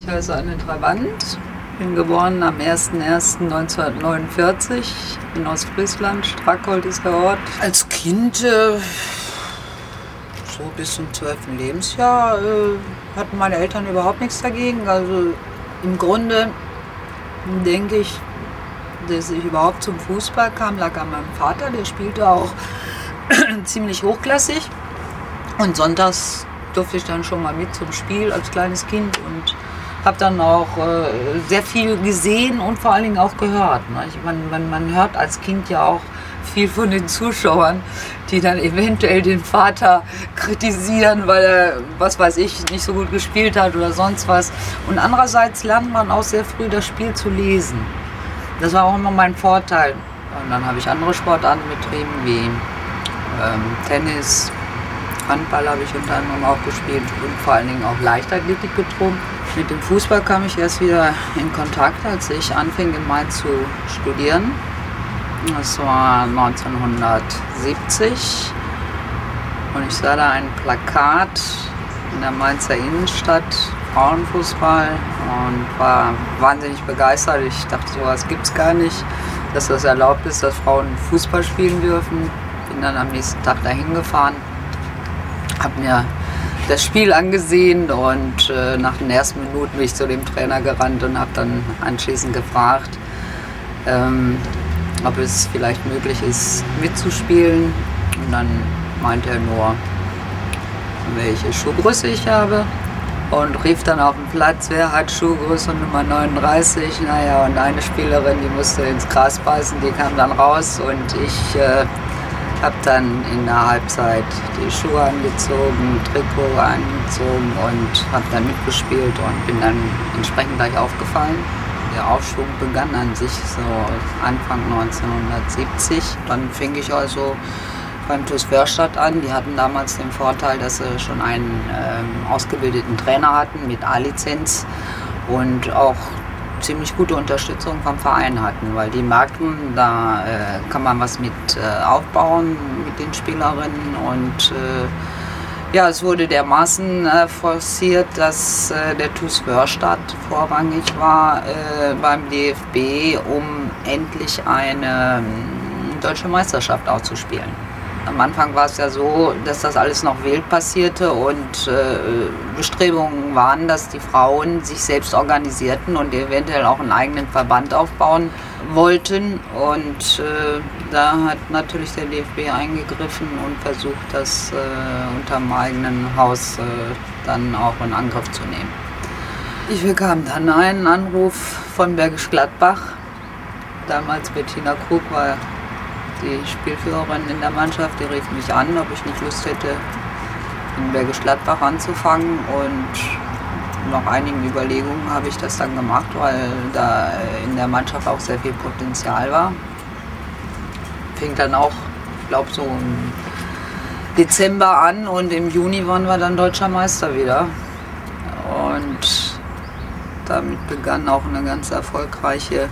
Das ist eine Trabant. Bin geboren am 01.01.1949 in Ostfriesland. Strackholt ist der Ort. Als Kind, so bis zum 12. Lebensjahr, hatten meine Eltern überhaupt nichts dagegen. Also im Grunde denke ich, dass ich überhaupt zum Fußball kam, lag an meinem Vater. Der spielte auch ziemlich hochklassig. Und sonntags durfte ich dann schon mal mit zum Spiel als kleines Kind und habe dann auch sehr viel gesehen und vor allen Dingen auch gehört. Ne? Man hört als Kind ja auch viel von den Zuschauern, die dann eventuell den Vater kritisieren, weil er, was weiß ich, nicht so gut gespielt hat oder sonst was. Und andererseits lernt man auch sehr früh das Spiel zu lesen. Das war auch immer mein Vorteil. Und dann habe ich andere Sportarten betrieben, wie Tennis, Handball habe ich unter anderem auch gespielt und vor allen Dingen auch Leichtathletik betrieben. Mit dem Fußball kam ich erst wieder in Kontakt, als ich anfing in Mainz zu studieren. Das war 1970 und ich sah da ein Plakat in der Mainzer Innenstadt, Frauenfußball, und war wahnsinnig begeistert. Ich dachte, sowas gibt's gar nicht, dass das erlaubt ist, dass Frauen Fußball spielen dürfen. Bin dann am nächsten Tag dahin gefahren, habe mir das Spiel angesehen und nach den ersten Minuten bin ich zu dem Trainer gerannt und habe dann anschließend gefragt, ob es vielleicht möglich ist, mitzuspielen. Und dann meinte er nur, welche Schuhgröße ich habe, und rief dann auf den Platz, wer hat Schuhgröße Nummer 39. Naja, und eine Spielerin, die musste ins Gras beißen, die kam dann raus und ich habe dann in der Halbzeit die Schuhe angezogen, Trikot angezogen und habe dann mitgespielt und bin dann entsprechend gleich aufgefallen. Der Aufschwung begann an sich so Anfang 1970. Dann fing ich also beim TuS Förstadt an. Die hatten damals den Vorteil, dass sie schon einen ausgebildeten Trainer hatten mit A-Lizenz und auch ziemlich gute Unterstützung vom Verein hatten, weil die merkten, da kann man was mit aufbauen mit den Spielerinnen, und ja, es wurde dermaßen forciert, dass der TuS Förstadt vorrangig war beim DFB, um endlich eine deutsche Meisterschaft auszuspielen. Am Anfang war es ja so, dass das alles noch wild passierte und Bestrebungen waren, dass die Frauen sich selbst organisierten und eventuell auch einen eigenen Verband aufbauen wollten. Und da hat natürlich der DFB eingegriffen und versucht, das unterm eigenen Haus dann auch in Angriff zu nehmen. Ich bekam dann einen Anruf von Bergisch Gladbach. Damals Bettina Krug war die Spielführerin in der Mannschaft, die rief mich an, ob ich nicht Lust hätte, in Bergisch Gladbach anzufangen, und nach einigen Überlegungen habe ich das dann gemacht, weil da in der Mannschaft auch sehr viel Potenzial war. Fing dann auch, ich glaube, so im Dezember an, und im Juni waren wir dann Deutscher Meister wieder. Und damit begann auch eine ganz erfolgreiche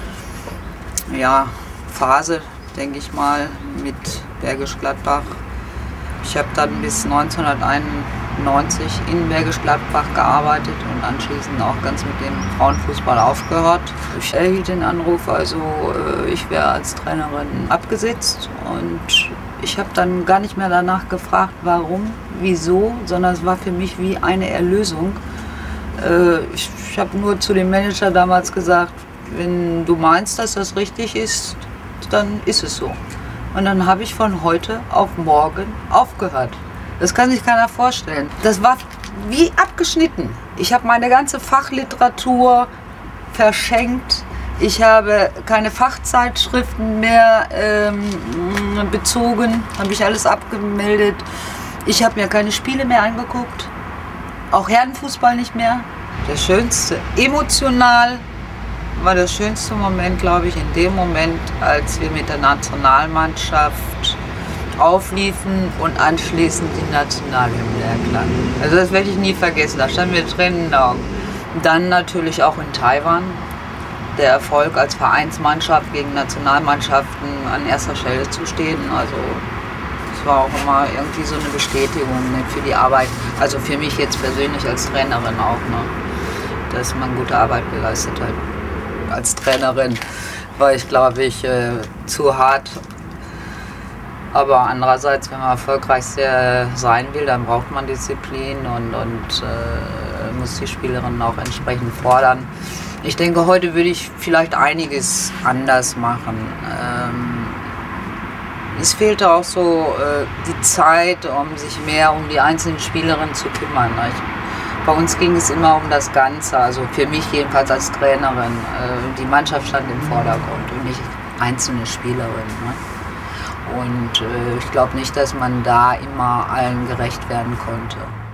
Phase, denke ich mal, mit Bergisch Gladbach. Ich habe dann bis 1991 in Bergisch Gladbach gearbeitet und anschließend auch ganz mit dem Frauenfußball aufgehört. Ich erhielt den Anruf, also ich wäre als Trainerin abgesetzt, und ich habe dann gar nicht mehr danach gefragt, warum, wieso, sondern es war für mich wie eine Erlösung. Ich habe nur zu dem Manager damals gesagt, wenn du meinst, dass das richtig ist, dann ist es so. Und dann habe ich von heute auf morgen aufgehört. Das kann sich keiner vorstellen. Das war wie abgeschnitten. Ich habe meine ganze Fachliteratur verschenkt. Ich habe keine Fachzeitschriften mehr bezogen, habe ich alles abgemeldet. Ich habe mir keine Spiele mehr angeguckt, auch Herrenfußball nicht mehr. Das Schönste, emotional, war das schönste Moment, glaube ich, in dem Moment, als wir mit der Nationalmannschaft aufliefen und anschließend die Nationalhymne erklang. Also das werde ich nie vergessen, da standen wir Tränen in den Augen. Dann natürlich auch in Taiwan. Der Erfolg als Vereinsmannschaft gegen Nationalmannschaften an erster Stelle zu stehen. Also es war auch immer irgendwie so eine Bestätigung, ne, für die Arbeit. Also für mich jetzt persönlich als Trainerin auch. Ne. dass man gute Arbeit geleistet hat als Trainerin. War ich, glaube ich, zu hart. Aber andererseits, wenn man erfolgreich sein will, dann braucht man Disziplin und muss die Spielerinnen auch entsprechend fordern. Ich denke, heute würde ich vielleicht einiges anders machen. Es fehlte auch so die Zeit, um sich mehr um die einzelnen Spielerinnen zu kümmern. Bei uns ging es immer um das Ganze, also für mich jedenfalls als Trainerin. Die Mannschaft stand im Vordergrund und nicht einzelne Spielerinnen. Ne? Und ich glaube nicht, dass man da immer allen gerecht werden konnte.